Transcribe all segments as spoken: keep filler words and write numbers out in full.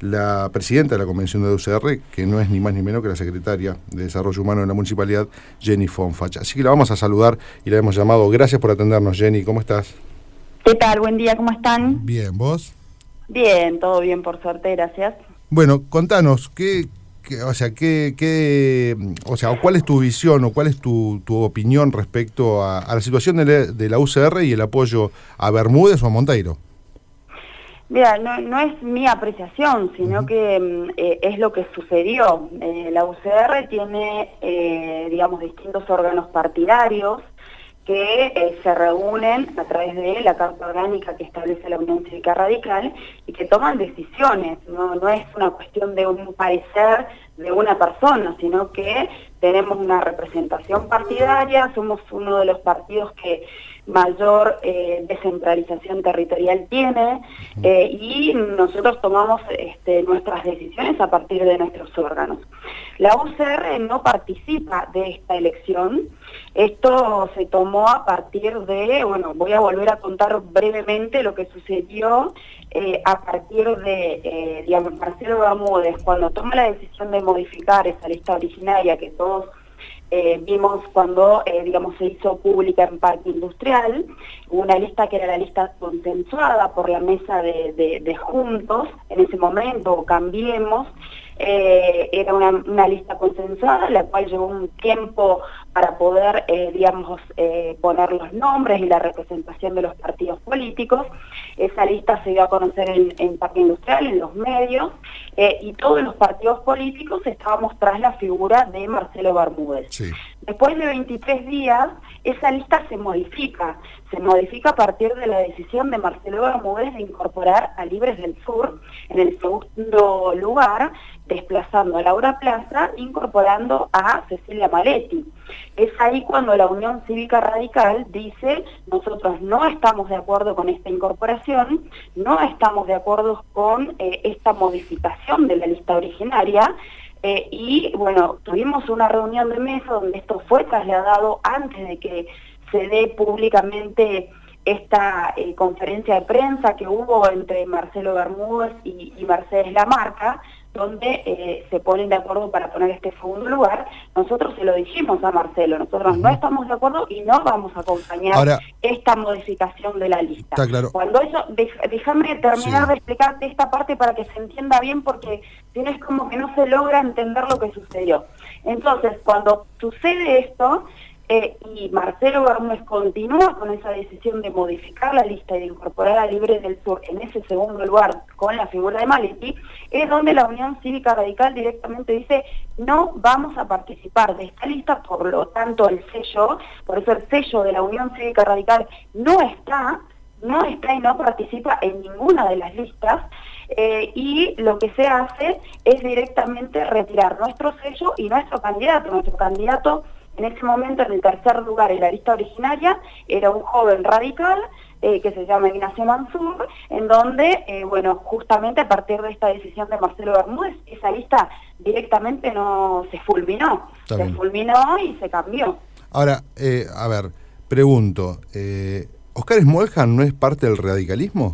la presidenta de la Convención de la U C R, que no es ni más ni menos que la secretaria de Desarrollo Humano de la Municipalidad, Jenny Fonfach. Así que la vamos a saludar y la hemos llamado. Gracias por atendernos, Jenny. ¿Cómo estás? ¿Qué tal? Buen día, ¿cómo están? Bien, ¿vos? Bien, todo bien, por suerte, gracias. Bueno, contanos, ¿qué, qué, o sea, qué, qué, o sea, cuál es tu visión o cuál es tu, tu opinión respecto a, a la situación de la, de la U C R y el apoyo a Bermúdez o a Monteiro? Mira, no, no es mi apreciación, sino uh-huh. que eh, es lo que sucedió. Eh, la U C R tiene, eh, digamos, distintos órganos partidarios que eh, se reúnen a través de la Carta Orgánica que establece la Unión Cívica Radical y que toman decisiones. No, no es una cuestión de un parecer de una persona, sino que tenemos una representación partidaria, somos uno de los partidos que mayor eh, descentralización territorial tiene eh, y nosotros tomamos este, nuestras decisiones a partir de nuestros órganos. La U C R no participa de esta elección. Esto se tomó a partir de, bueno, voy a volver a contar brevemente lo que sucedió eh, a partir de, eh, digamos, Marcelo Bermúdez, cuando toma la decisión de modificar esa lista originaria que todos eh, vimos cuando, eh, digamos, se hizo pública en Parque Industrial, una lista que era la lista consensuada por la mesa de, de, de Juntos, en ese momento, Cambiemos. Eh, era una, una lista consensuada, la cual llevó un tiempo para poder, eh, digamos, eh, poner los nombres y la representación de los partidos políticos. Esa lista se dio a conocer en, en Parque Industrial, en los medios, eh, y todos los partidos políticos estábamos tras la figura de Marcelo Bermúdez. Sí. Después de veintitrés días, esa lista se modifica, se modifica a partir de la decisión de Marcelo Bermúdez de incorporar a Libres del Sur en el segundo lugar, desplazando a Laura Plaza, incorporando a Cecilia Maletti. Es ahí cuando la Unión Cívica Radical dice, nosotros no estamos de acuerdo con esta incorporación, no estamos de acuerdo con eh, esta modificación de la lista originaria, eh, y bueno, tuvimos una reunión de mesa donde esto fue trasladado antes de que se dé públicamente esta eh, conferencia de prensa que hubo entre Marcelo Bermúdez y, y Mercedes Lamarca, donde eh, se ponen de acuerdo para poner este segundo lugar. Nosotros se lo dijimos a Marcelo, nosotros uh-huh. no estamos de acuerdo y no vamos a acompañar Ahora, esta modificación de la lista. Está claro. Cuando eso, déjame terminar sí. de explicarte esta parte para que se entienda bien, porque si no es como que no se logra entender lo que sucedió. Entonces, cuando sucede esto, Eh, y Marcelo Bermúdez continúa con esa decisión de modificar la lista y de incorporar a Libres del Sur en ese segundo lugar con la figura de Maletti, es donde la Unión Cívica Radical directamente dice no vamos a participar de esta lista, por lo tanto el sello, por eso el sello de la Unión Cívica Radical no está, no está y no participa en ninguna de las listas, eh, y lo que se hace es directamente retirar nuestro sello y nuestro candidato, nuestro candidato en ese momento, en el tercer lugar en la lista originaria, era un joven radical eh, que se llama Ignacio Mansur, en donde, eh, bueno, justamente a partir de esta decisión de Marcelo Bermúdez, esa lista directamente no se fulminó, Está se bien. fulminó y se cambió. Ahora, eh, a ver, pregunto, eh, ¿Oscar Smoljan no es parte del radicalismo?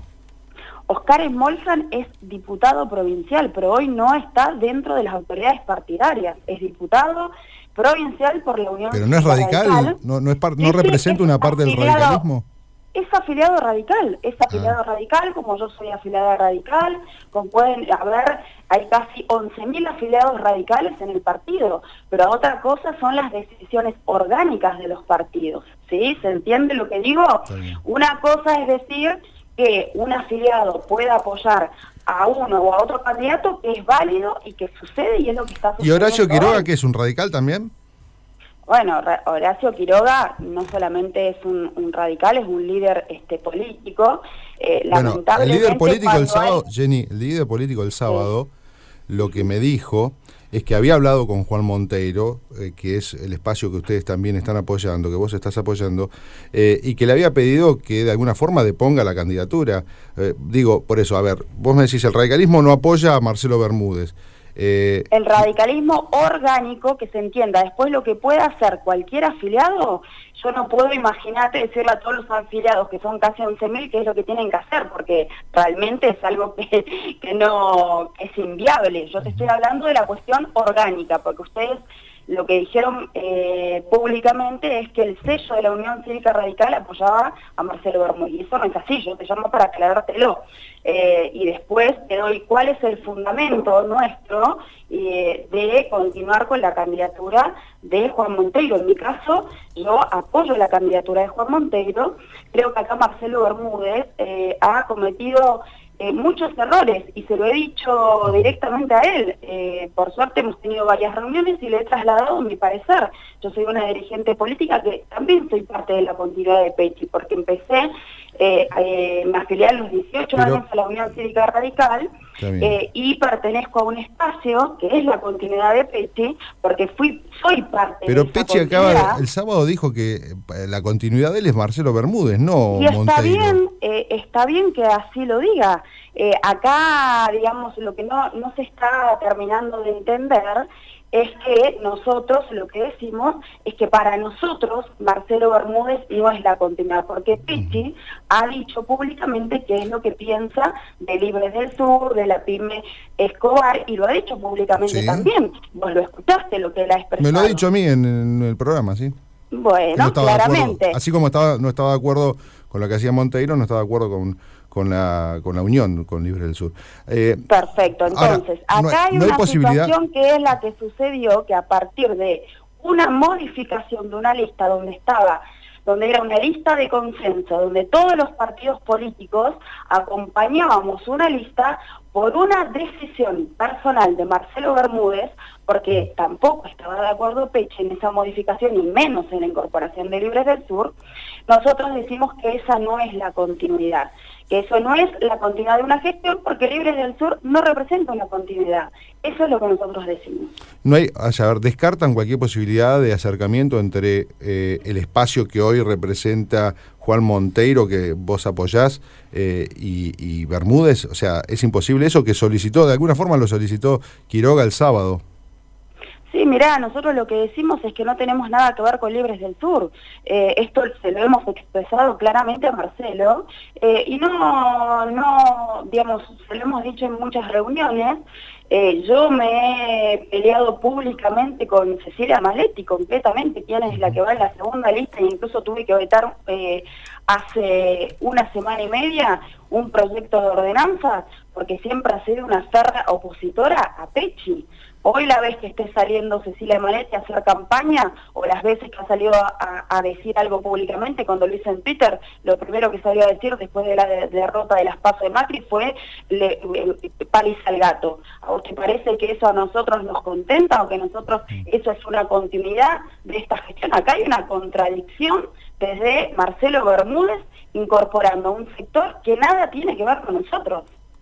Oscar Smoljan es diputado provincial, pero hoy no está dentro de las autoridades partidarias, es diputado provincial por la Unión. Pero no es radical, radical. no no es par, no sí, representa es una parte afiliado, del radicalismo. Es afiliado radical, es afiliado ah. radical, como yo soy afiliada radical, como pueden haber, hay casi once mil afiliados radicales en el partido, pero otra cosa son las decisiones orgánicas de los partidos, ¿sí? ¿Se entiende lo que digo? Una cosa es decir que un afiliado pueda apoyar a uno o a otro candidato, que es válido y que sucede y es lo que está sucediendo. ¿Y Horacio Quiroga, que es un radical también? Bueno, Horacio Quiroga no solamente es un, un radical, es un líder este, político. Eh, bueno, el líder político del sábado, hay... Jenny, el líder político del sábado, sí. lo que me dijo es que había hablado con Juan Monteiro, eh, que es el espacio que ustedes también están apoyando, que vos estás apoyando, eh, y que le había pedido que de alguna forma deponga la candidatura. Eh, digo, por eso, a ver, vos me decís, el radicalismo no apoya a Marcelo Bermúdez. Eh, el radicalismo orgánico, que se entienda, después lo que pueda hacer cualquier afiliado, yo no puedo, imagínate, decirle a todos los afiliados, que son casi once mil, qué es lo que tienen que hacer, porque realmente es algo que, que no que es inviable. Yo te estoy hablando de la cuestión orgánica, porque ustedes lo que dijeron eh, públicamente es que el sello de la Unión Cívica Radical apoyaba a Marcelo Bermúdez, y eso no es así, yo te llamo para aclarártelo. Eh, y después te doy cuál es el fundamento nuestro eh, de continuar con la candidatura de Juan Monteiro. En mi caso, yo apoyo la candidatura de Juan Monteiro. Creo que acá Marcelo Bermúdez eh, ha cometido Eh, muchos errores, y se lo he dicho directamente a él. Eh, por suerte hemos tenido varias reuniones y le he trasladado mi parecer. Yo soy una dirigente política que también soy parte de la continuidad de Pecci, porque empecé, eh, eh, me afilié a los dieciocho Pero, años a la Unión Cívica Radical eh, y pertenezco a un espacio que es la continuidad de Pecci, porque fui soy parte Pero de esa Pecci continuidad. acaba, el sábado dijo que la continuidad de él es Marcelo Bermúdez, no y está Monteiro. bien, eh, está bien que así lo diga. Eh, acá, digamos, lo que no, no se está terminando de entender es que nosotros lo que decimos es que para nosotros Marcelo Bermúdez no es la continuidad, porque Pecci ha dicho públicamente que es lo que piensa de Libres del Sur, de la pyme Escobar, y lo ha dicho públicamente sí. también. Vos lo escuchaste, lo que él ha expresado. Me lo ha dicho a mí en, en el programa, sí. Bueno, no claramente. Así como estaba, no estaba de acuerdo con lo que hacía Monteiro, no estaba de acuerdo con... con la con la Unión, con Libre del Sur. Eh, Perfecto, entonces, ahora, acá no hay, hay no una hay posibilidad... situación que es la que sucedió, que a partir de una modificación de una lista donde estaba, donde era una lista de consenso, donde todos los partidos políticos acompañábamos una lista por una decisión personal de Marcelo Bermúdez, porque tampoco estaba de acuerdo Pecci en esa modificación y menos en la incorporación de Libres del Sur, nosotros decimos que esa no es la continuidad, que eso no es la continuidad de una gestión, porque Libres del Sur no representa una continuidad. Eso es lo que nosotros decimos. No hay, a saber, descartan cualquier posibilidad de acercamiento entre eh, el espacio que hoy representa Juan Monteiro, que vos apoyás, eh, y, y Bermúdez. O sea, es imposible eso que solicitó, de alguna forma lo solicitó Quiroga el sábado. Sí, mirá, nosotros lo que decimos es que no tenemos nada que ver con Libres del Sur. Eh, esto se lo hemos expresado claramente a Marcelo, eh, y no, no, digamos, se lo hemos dicho en muchas reuniones. Eh, yo me he peleado públicamente con Cecilia Maletti, completamente, quien es la que va en la segunda lista, e incluso tuve que vetar eh, hace una semana y media un proyecto de ordenanza, porque siempre ha sido una férrea opositora a Pecci. Hoy la vez que esté saliendo Cecilia Maletti a hacer campaña, o las veces que ha salido a, a decir algo públicamente, cuando lo hizo en Twitter, lo primero que salió a decir después de la de, de derrota de las PASO de Macri fue le, le, paliza al gato. ¿A vos te parece que eso a nosotros nos contenta o que nosotros eso es una continuidad de esta gestión? Acá hay una contradicción desde Marcelo Bermúdez incorporando un sector que nada tiene que ver con nosotros.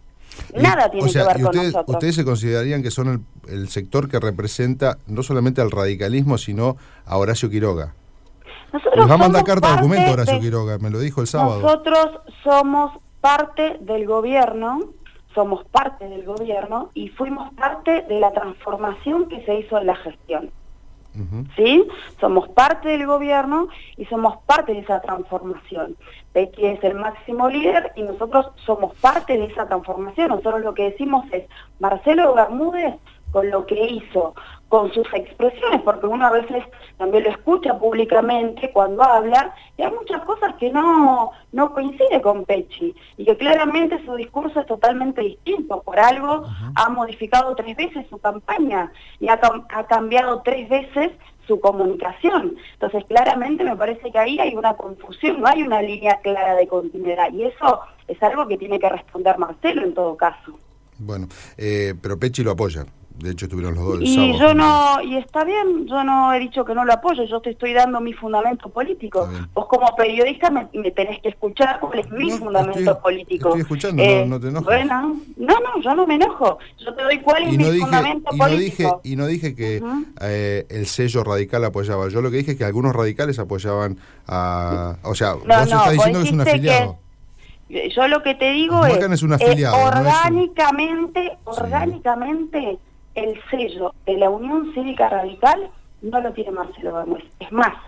Nada tiene o sea, que ver y ustedes, con nosotros. ¿Ustedes se considerarían que son el, el sector que representa no solamente al radicalismo, sino a Horacio Quiroga? Nosotros Les va a mandar carta de documento a Horacio de, Quiroga, me lo dijo el sábado. Nosotros somos parte del gobierno, somos parte del gobierno y fuimos parte de la transformación que se hizo en la gestión. Uh-huh. ¿Sí? Somos parte del gobierno y somos parte de esa transformación. Pecci es el máximo líder y nosotros somos parte de esa transformación. Nosotros lo que decimos es, Marcelo Bermúdez, con lo que hizo, con sus expresiones, porque uno a veces también lo escucha públicamente cuando habla, y hay muchas cosas que no, no coincide con Pecci, y que claramente su discurso es totalmente distinto. Por algo uh-huh. ha modificado tres veces su campaña, y ha, ha cambiado tres veces su comunicación. Entonces claramente me parece que ahí hay una confusión, no hay una línea clara de continuidad, y eso es algo que tiene que responder Marcelo en todo caso. Bueno, eh, pero Pecci lo apoya. De hecho, estuvieron los dos el y sábado. yo no, y está bien, yo no he dicho que no lo apoyo, yo te estoy dando mi fundamento político. Vos como periodista me, me tenés que escuchar cuál es mi no, fundamento estoy, político. Estoy escuchando, eh, no, no te enojes. Bueno, no, no, yo no me enojo. Yo te doy cuál es y mi no dije, fundamento y político. No dije, y no dije que uh-huh. eh, el sello radical apoyaba. Yo lo que dije es que algunos radicales apoyaban a... O sea, no, vos no, estás diciendo que es un afiliado. Que, yo lo que te digo es, es un afiliado, eh, orgánicamente, no es un... orgánicamente... Sí. El sello de la Unión Cívica Radical no lo tiene Marcelo Bermúdez. Es más,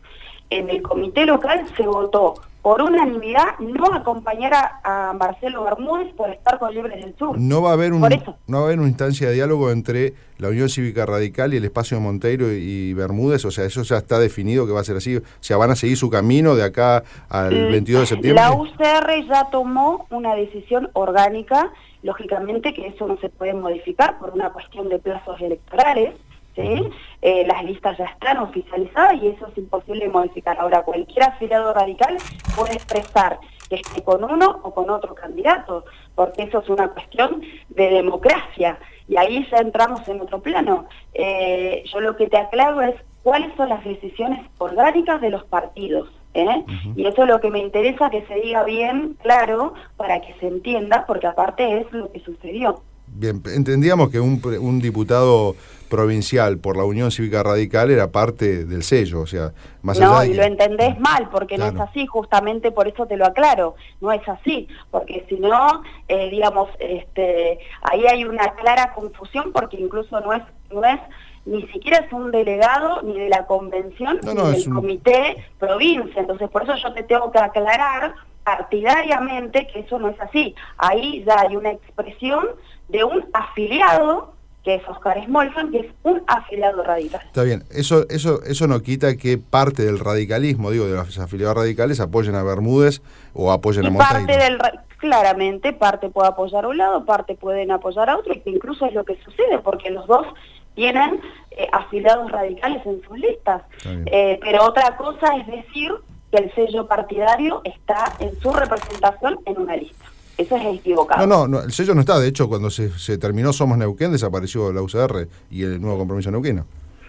en el comité local se votó por unanimidad no acompañar a, a Marcelo Bermúdez por estar con Libres del Sur. No va a haber un, por eso. no va a haber una instancia de diálogo entre la Unión Cívica Radical y el espacio de Monteiro y, y Bermúdez, o sea, eso ya está definido que va a ser así, o sea, van a seguir su camino de acá al veintidós de septiembre. La U C R ya tomó una decisión orgánica, lógicamente que eso no se puede modificar por una cuestión de plazos electorales. ¿Sí? Eh, las listas ya están oficializadas y eso es imposible de modificar. Ahora, cualquier afiliado radical puede expresar que esté con uno o con otro candidato, porque eso es una cuestión de democracia, y ahí ya entramos en otro plano. Eh, yo lo que te aclaro es cuáles son las decisiones orgánicas de los partidos, ¿eh? Uh-huh. Y eso es lo que me interesa que se diga bien, claro, para que se entienda, porque aparte es lo que sucedió. Bien, entendíamos que un, un diputado provincial por la Unión Cívica Radical era parte del sello, o sea, más no, allá de y que... lo entendés mal, porque claro. no es así, justamente por eso te lo aclaro, no es así, porque si no, eh, digamos, este, ahí hay una clara confusión, porque incluso no es, no es ni siquiera es un delegado ni de la convención, no, ni no, del un... comité provincia, entonces por eso yo te tengo que aclarar partidariamente que eso no es así. Ahí ya hay una expresión de un afiliado, que es Oscar Smolfan, que es un afiliado radical. Está bien, eso eso eso no quita que parte del radicalismo, digo, de los afiliados radicales apoyen a Bermúdez o apoyen y a Monteiro. Parte del, claramente, parte puede apoyar a un lado, parte pueden apoyar a otro, y que incluso es lo que sucede, porque los dos tienen eh, afiliados radicales en sus listas. Eh, pero otra cosa es decir que el sello partidario está en su representación en una lista. Eso es equivocado. No, no, no, el sello no está. De hecho, cuando se, se terminó Somos Neuquén, desapareció la U C R y el nuevo compromiso neuquino.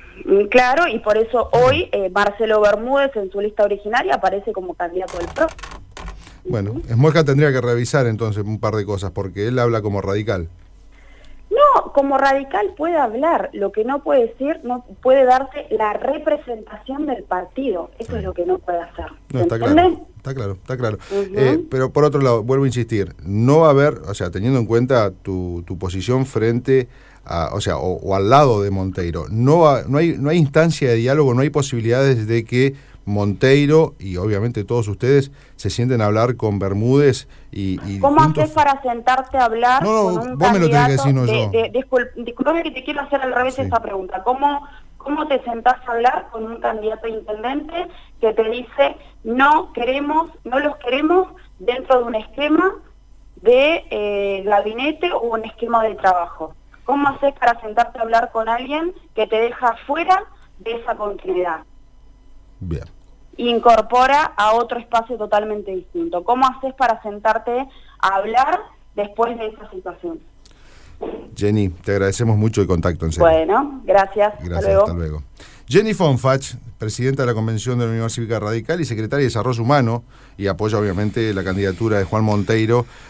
Claro, y por eso hoy eh, Marcelo Bermúdez en su lista originaria aparece como candidato del P R O. Bueno, uh-huh. Smolfan tendría que revisar entonces un par de cosas, porque él habla como radical. No, como radical puede hablar, lo que no puede decir, no puede darse la representación del partido, eso sí. Es lo que no puede hacer. No, está claro, está claro, está claro. Uh-huh. eh, pero por otro lado, vuelvo a insistir, no va a haber, o sea, teniendo en cuenta tu, tu posición frente a, o sea, o, o al lado de Monteiro, no, va, no, hay, no hay instancia de diálogo, no hay posibilidades de que Monteiro y obviamente todos ustedes se sienten a hablar con Bermúdez y, y ¿Cómo juntos... haces para sentarte a hablar no, no, con un vos me lo tenés que decir, no de, yo. De, discul, disculpame que te quiero hacer al revés sí. Esa pregunta. ¿Cómo, ¿Cómo te sentás a hablar con un candidato a intendente que te dice no queremos, no los queremos dentro de un esquema de eh, gabinete o un esquema de trabajo? ¿Cómo haces para sentarte a hablar con alguien que te deja fuera de esa continuidad? Bien. Incorpora a otro espacio totalmente distinto. ¿Cómo haces para sentarte a hablar después de esa situación? Jenny, te agradecemos mucho el contacto, en serio. Bueno, gracias. Gracias, hasta luego. Hasta luego. Jenny Fonfach, presidenta de la Convención de la Unión Cívica Radical y secretaria de Desarrollo Humano, y apoya obviamente la candidatura de Juan Monteiro